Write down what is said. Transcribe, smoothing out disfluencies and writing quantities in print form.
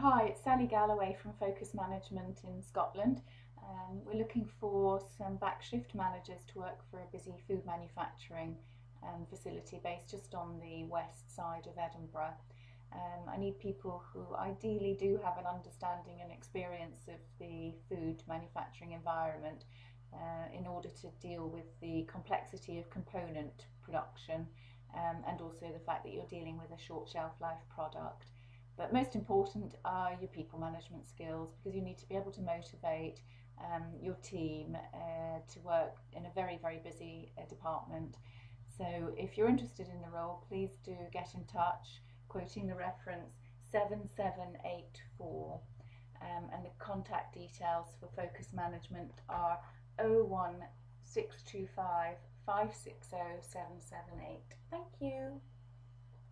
Hi, it's Sally Galloway from Focus Management in Scotland. We're looking for some back shift managers to work for a busy food manufacturing facility based just on the west side of Edinburgh. I need people who ideally do have an understanding and experience of the food manufacturing environment in order to deal with the complexity of component production and also the fact that you're dealing with a short shelf life product. But most important are your people management skills, because you need to be able to motivate your team to work in a very, very busy department. So if you're interested in the role, please do get in touch, quoting the reference 7784. And the contact details for Focus Management are 01625 560 778. Thank you.